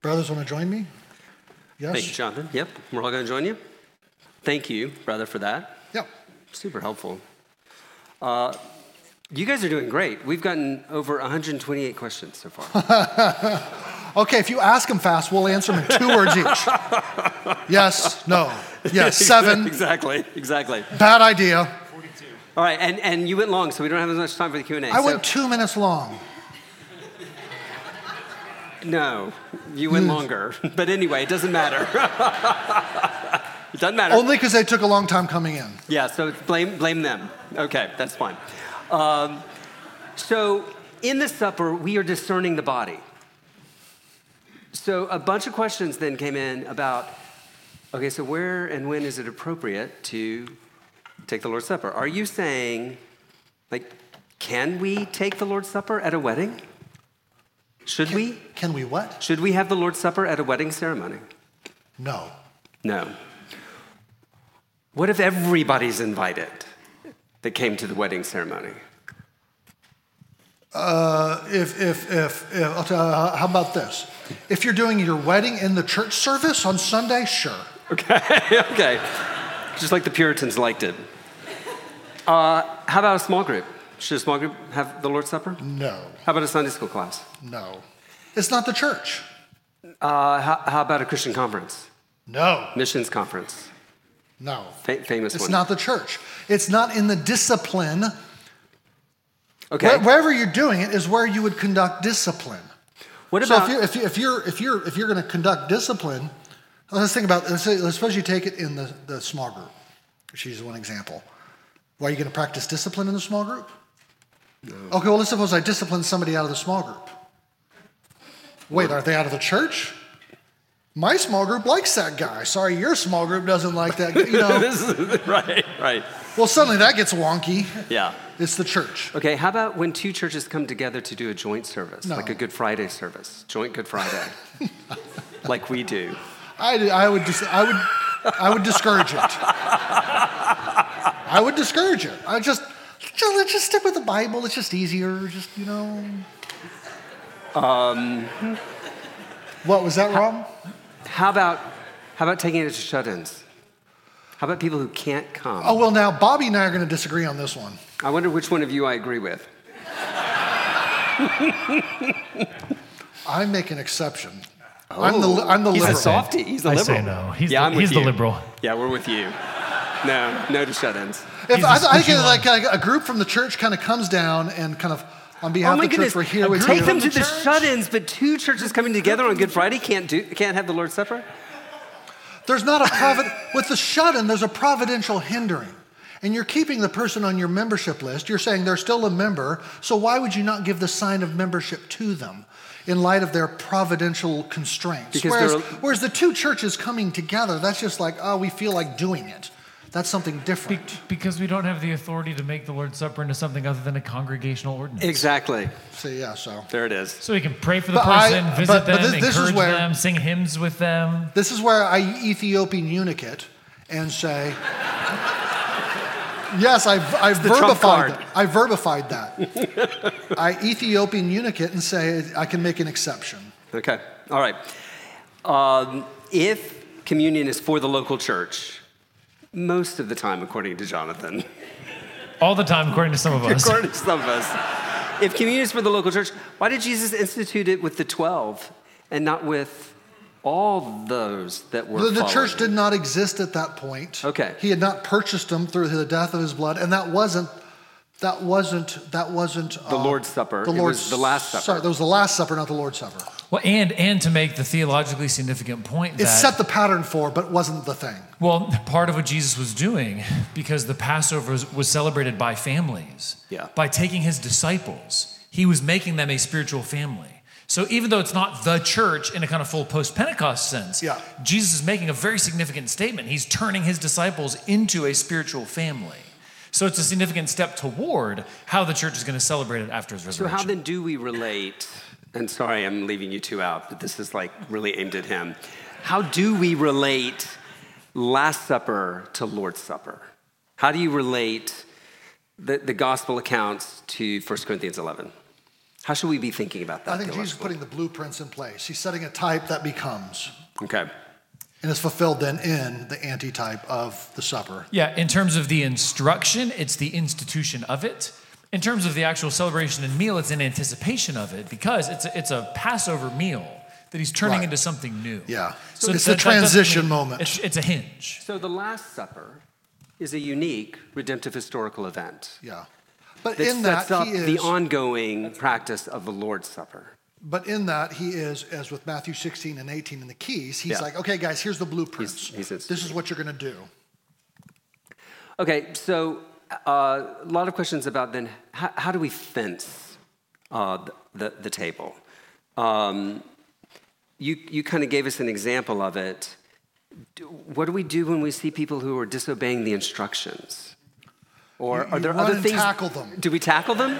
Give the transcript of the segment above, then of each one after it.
Brothers want to join me? Yes? Thank you, Jonathan. Yep, we're all going to join you. Thank you, brother, for that. Yep. Super helpful. You guys are doing great. We've gotten over 128 questions so far. Okay, if you ask them fast, we'll answer them in 2 words each. Yes, no. Yes, 7. Exactly. Bad idea. 42. All right, and you went long, so we don't have as much time for the Q&A. I went 2 minutes long. No, you went longer. But anyway, it doesn't matter. It doesn't matter. Only because they took a long time coming in. Yeah, so blame them. Okay, that's fine. So in the supper, we are discerning the body. So a bunch of questions then came in about, okay, so where and when is it appropriate to take the Lord's Supper? Are you saying, can we take the Lord's Supper at a wedding? Should we? Can we what? Should we have the Lord's Supper at a wedding ceremony? No. No. What if everybody's invited that came to the wedding ceremony? How about this? If you're doing your wedding in the church service on Sunday, sure. Okay. Just like the Puritans liked it. How about a small group? Should a small group have the Lord's Supper? No. How about a Sunday school class? No. It's not the church. How about a Christian conference? No. Missions conference? No. Famous It's one. not the church. It's not in the discipline. Okay. Wherever you're doing it is where you would conduct discipline. What about? So if you're going to conduct discipline, let's think about. Let's suppose you take it in the small group. Let's use one example. Why are you going to practice discipline in the small group? No. Okay, well, let's suppose I discipline somebody out of the small group. Wait, are they out of the church? My small group likes that guy. Sorry, your small group doesn't like that. Right. Well, suddenly that gets wonky. Yeah. It's the church. Okay, how about when 2 churches come together to do a joint service, No. like a Good Friday service, joint Good Friday, like we do? I would discourage it. I would discourage it. Let's just stick with the Bible. It's just easier. What was that, Rob? How about taking it to shut-ins? How about people who can't come? Oh, well, now, Bobby and I are going to disagree on this one. I wonder which one of you I agree with. I make an exception. Oh, I'm the he's liberal. a softie. He's the I liberal. say no. He's with the you. liberal. Yeah, we're with you. No to shut-ins. If I get like a group from the church kind of comes down and kind of on behalf Oh my of the goodness! church, we're here with you. Take them to the shut-ins, but 2 churches coming together on Good Friday can't have the Lord's Supper. There's not with the shut-in, there's a providential hindering. And you're keeping the person on your membership list. You're saying they're still a member, so why would you not give the sign of membership to them in light of their providential constraints? Whereas the 2 churches coming together, that's just like, oh, we feel like doing it. That's something different. Because we don't have the authority to make the Lord's Supper into something other than a congregational ordinance. Exactly. See, yeah, so. There it is. So we can pray for the person, visit them, this is encourage where- them, sing hymns with them. This is where I Ethiopian eunuch it and say, yes, I verbified that. I Ethiopian eunuch it and say I can make an exception. Okay. All right. If communion is for the local church, most of the time, according to Jonathan. All the time, according to some of us. According to some of us. If communion is for the local church, why did Jesus institute it with the 12 and not with all those that were The church following? did not exist at that point. Okay. He had not purchased them through the death of his blood, and that wasn't the Lord's Supper. The It was the Last Supper. Sorry, that was the Last Supper, not the Lord's Supper. Well, and to make the theologically significant point It that set the pattern for, but wasn't the thing. well, part of what Jesus was doing, because the Passover was celebrated by families. Yeah. By taking his disciples, he was making them a spiritual family. So even though it's not the church in a kind of full post-Pentecost sense, Yeah. Jesus is making a very significant statement. He's turning his disciples into a spiritual family. So it's a significant step toward how the church is going to celebrate it after his So resurrection. how then do we relate, and sorry I'm leaving you 2 out, but this is like really aimed at him. How do we relate Last Supper to Lord's Supper? How do you relate the gospel accounts to 1 Corinthians 11? How should we be thinking about that? I think Jesus is putting the blueprints in place. He's setting a type that becomes. Okay. And it's fulfilled then in the antitype of the supper. Yeah, in terms of the instruction, it's the institution of it. In terms of the actual celebration and meal, it's in anticipation of it because it's a Passover meal that he's turning into something new. Yeah. So it's the transition moment. It's a hinge. So the Last Supper is a unique redemptive historical event. Yeah. But That in that, sets up he is the ongoing practice of the Lord's Supper. But in that, he is, as with Matthew 16 and 18 in the keys, he's like, okay, guys, here's the blueprints. He's this is what you're going to do. Okay, so a lot of questions about then how do we fence the table? You kind of gave us an example of it. What do we do when we see people who are disobeying the instructions? Or are there other things? Tackle them. Do we tackle them?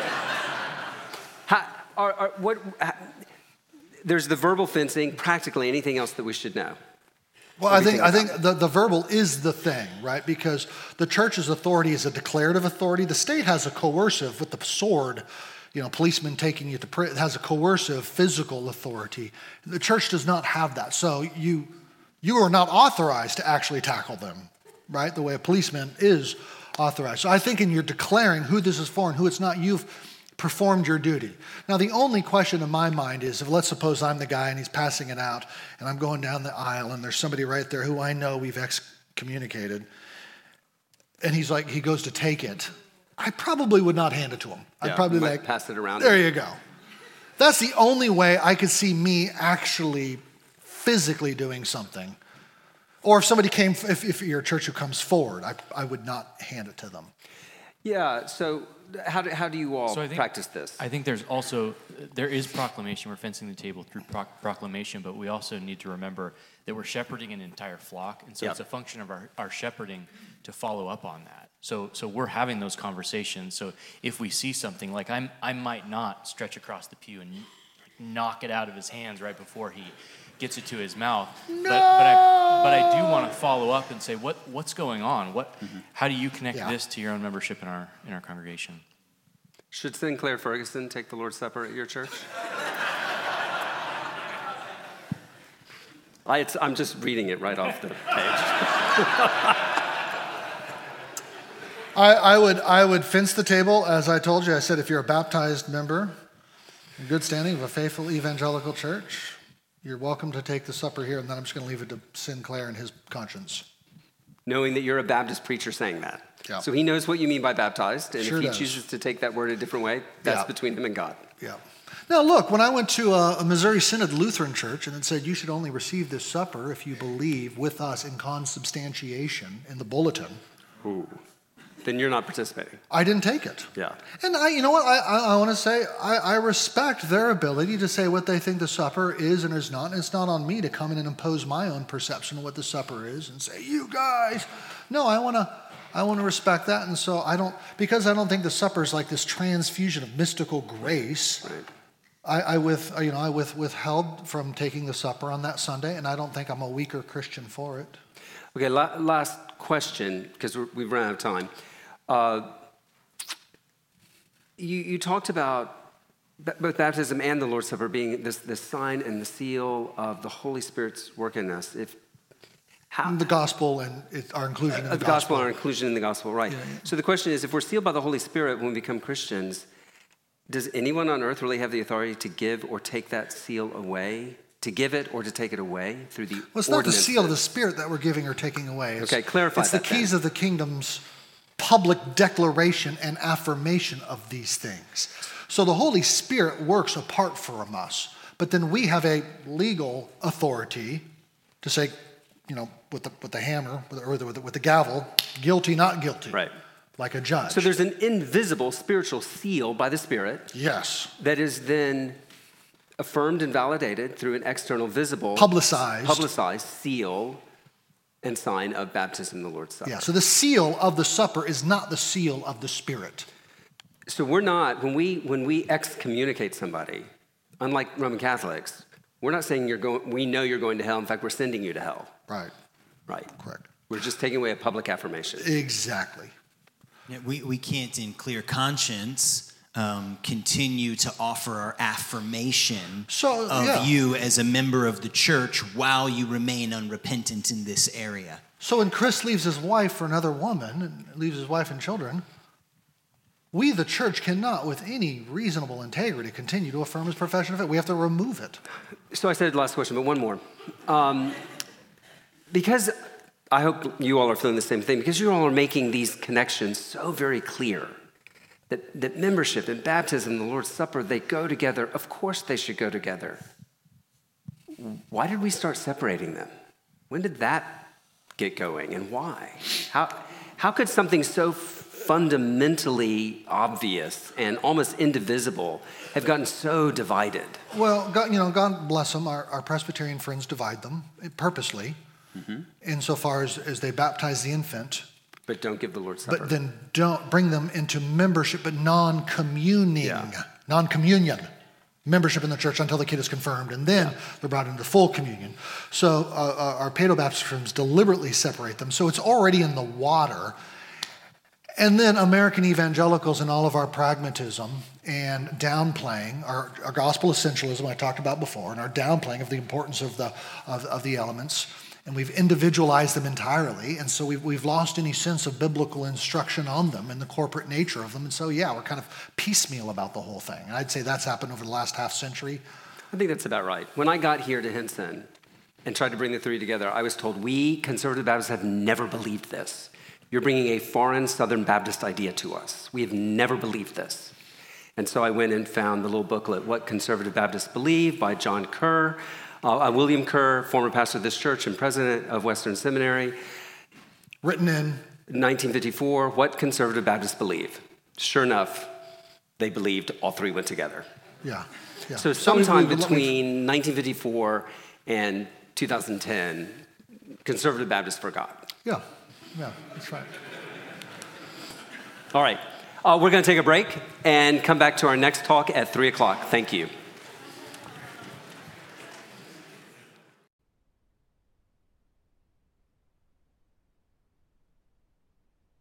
There's the verbal fencing. Practically anything else that we should know? Well, I think the verbal is the thing, right? Because the church's authority is a declarative authority. The state has a coercive with the sword. Policemen taking you to prison has a coercive physical authority. The church does not have that. So you are not authorized to actually tackle them, right? The way a policeman is authorized. So I think in your declaring who this is for and who it's not, you've performed your duty. Now, the only question in my mind is, if let's suppose I'm the guy and he's passing it out and I'm going down the aisle and there's somebody right there who I know we've excommunicated and he goes to take it, I probably would not hand it to him. I'd probably pass it around. There you go. That's the only way I could see me actually physically doing something. Or if somebody came, if you're a church who comes forward, I would not hand it to them. Yeah, so how do you all practice this? I think there is proclamation. We're fencing the table through proclamation, but we also need to remember that we're shepherding an entire flock, and so it's a function of our shepherding to follow up on that. So we're having those conversations. So if we see something, like I might not stretch across the pew and knock it out of his hands right before he gets it to his mouth. No! But I do want to follow up and say, what's going on? How do you connect this to your own membership in our congregation? Should Sinclair Ferguson take the Lord's Supper at your church? I'm just reading it right off the page. I would fence the table, as I told you. I said, if you're a baptized member in good standing of a faithful evangelical church, you're welcome to take the supper here, and then I'm just going to leave it to Sinclair and his conscience. Knowing that you're a Baptist preacher saying that. Yeah. So he knows what you mean by baptized, and Sure if he does. chooses to take that word a different way, that's between him and God. Yeah. Now, look, when I went to a Missouri Synod Lutheran church and it said you should only receive this supper if you believe with us in consubstantiation in the bulletin. Ooh. Then you're not participating. I didn't take it. Yeah. And you know what? I want to say I respect their ability to say what they think the supper is and is not. And it's not on me to come in and impose my own perception of what the supper is and say, you guys. No, I want to respect that. And so I don't think the supper is like this transfusion of mystical grace. Right. I withheld from taking the supper on that Sunday, and I don't think I'm a weaker Christian for it. Okay, last question, because we've run out of time. You talked about both baptism and the Lord's Supper being this sign and the seal of the Holy Spirit's work in us. The gospel and our inclusion in the gospel. Our inclusion in the gospel, right. Yeah. So the question is, if we're sealed by the Holy Spirit when we become Christians, does anyone on earth really have the authority to give or take that seal away? To give it or to take it away through the Well, it's not the seal of the Spirit that we're giving or taking away. Clarify that. It's the keys of the kingdom's public declaration and affirmation of these things. So the Holy Spirit works apart from us, but then we have a legal authority to say, with the hammer or with the gavel, guilty, not guilty. Right. Like a judge. So there's an invisible spiritual seal by the Spirit. Yes. That is then affirmed and validated through an external, visible, publicized seal and sign of baptism in the Lord's Supper. Yeah, so the seal of the supper is not the seal of the Spirit. So we're not, when we excommunicate somebody, unlike Roman Catholics, we're not saying we know you're going to hell. In fact, we're sending you to hell. Right. Right. Correct. We're just taking away a public affirmation. Exactly. Yeah, we can't in clear conscience continue to offer our affirmation So, of yeah. you as a member of the church while you remain unrepentant in this area. So when Chris leaves his wife for another woman and leaves his wife and children, we, the church, cannot, with any reasonable integrity, continue to affirm his profession of faith. We have to remove it. So I said last question, but one more. Because I hope you all are feeling the same thing, because you all are making these connections so very clear that membership and baptism and the Lord's Supper, they go together. Of course they should go together. Why did we start separating them? When did that get going and why? How could something so fundamentally obvious and almost indivisible have gotten so divided? Well, God bless them. Our Presbyterian friends divide them purposely, insofar as they baptize the infant, But don't give the Lord's Supper. but then don't bring them into membership, but non-communion, membership in the church until the kid is confirmed, and then they're brought into full communion. So our Paedobaptist friends deliberately separate them. So it's already in the water. And then American evangelicals and all of our pragmatism and downplaying, our gospel essentialism I talked about before, and our downplaying of the importance of the elements, and we've individualized them entirely, and so we've lost any sense of biblical instruction on them and the corporate nature of them, and so we're kind of piecemeal about the whole thing. And I'd say that's happened over the last half century. I think that's about right. When I got here to Hinson and tried to bring the three together, I was told, we conservative Baptists have never believed this. You're bringing a foreign Southern Baptist idea to us. We have never believed this. And so I went and found the little booklet, What Conservative Baptists Believe, by John Kerr, William Kerr, former pastor of this church and president of Western Seminary. Written in 1954, What Conservative Baptists Believe. Sure enough, they believed all three went together. Yeah. So sometime between 1954 and 2010, conservative Baptists forgot. Yeah, that's right. All right. We're going to take a break and come back to our next talk at 3 o'clock. Thank you.